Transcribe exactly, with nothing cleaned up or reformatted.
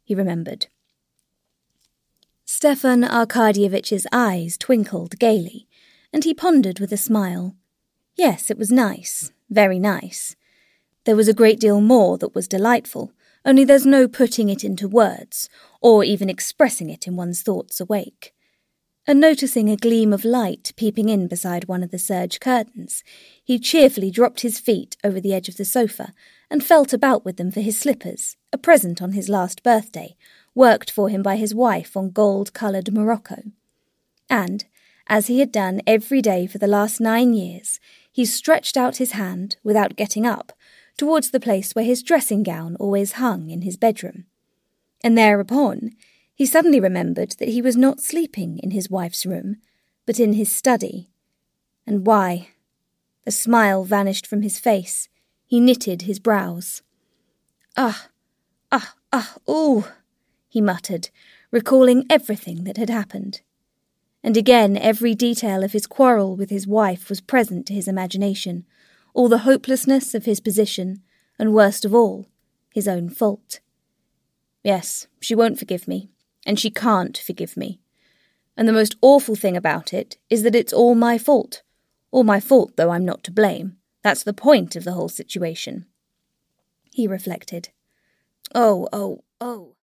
he remembered. Stefan Arkadievich's eyes twinkled gaily, and he pondered with a smile. Yes, it was nice, very nice. There was a great deal more that was delightful, only there's no putting it into words, or even expressing it in one's thoughts awake. And noticing a gleam of light peeping in beside one of the serge curtains, he cheerfully dropped his feet over the edge of the sofa and felt about with them for his slippers, a present on his last birthday, worked for him by his wife on gold-coloured morocco. And, as he had done every day for the last nine years, he stretched out his hand, without getting up, towards the place where his dressing gown always hung in his bedroom. And thereupon he suddenly remembered that he was not sleeping in his wife's room, but in his study. And why? The smile vanished from his face. He knitted his brows. Ah, ah, ah, ooh, he muttered, recalling everything that had happened. And again every detail of his quarrel with his wife was present to his imagination, all the hopelessness of his position, and worst of all, his own fault. Yes, she won't forgive me, and she can't forgive me. And the most awful thing about it is that it's all my fault. All my fault, though I'm not to blame. That's the point of the whole situation. He reflected. Oh, oh, oh.